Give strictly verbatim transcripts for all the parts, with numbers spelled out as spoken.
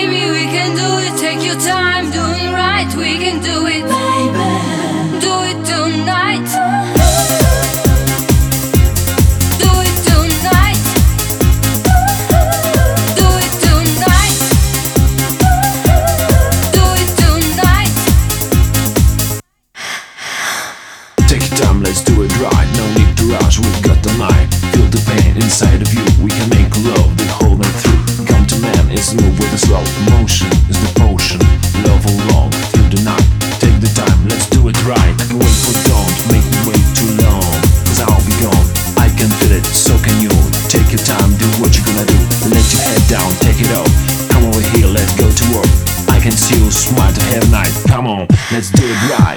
Baby, we can do it, take your time, doing right, we can do it, baby. Do it tonight. Do it tonight. Do it tonight. Do it tonight. Take your time, let's do it right. No need to rush, we've got the night. Feel the pain inside of you. We can make love the whole night through. Come to man, it's a move with a slow motion. Is the potion, love along through the night. Take the time, let's do it right. Wait for don't make me wait too long, cause I'll be gone. I can feel it, so can you. Take your time, do what you're gonna do. Let your head down, take it off. Come over here, let's go to work. I can see you smile to have night. Come on, let's do it right.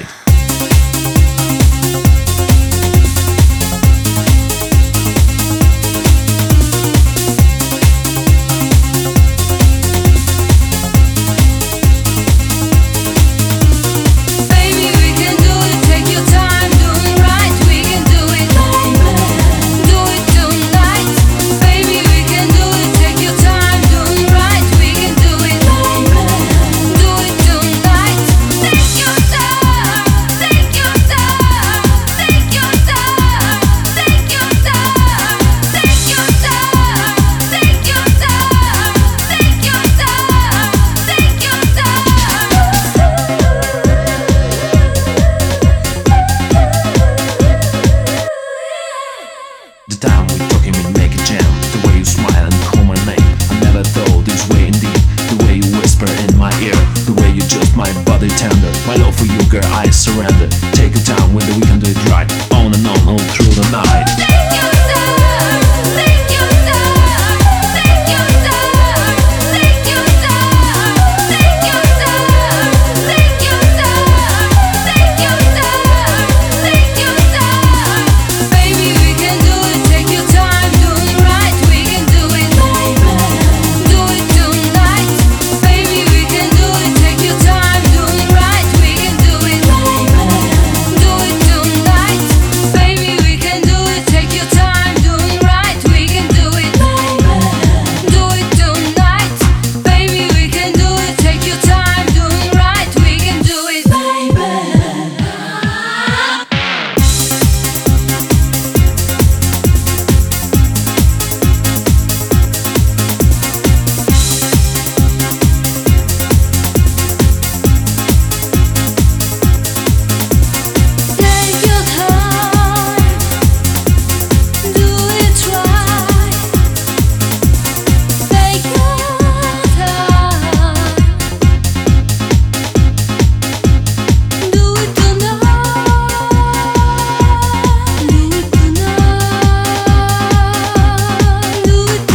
The time we're talking will make a jam. The way you smile and call my name, I never thought this way indeed. The way you whisper in my ear, the way you just my body tender. My love for you, girl, I surrender. Take your time with the we can do it right. On and on, all through the night.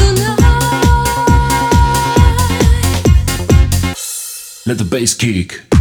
Let the bass kick.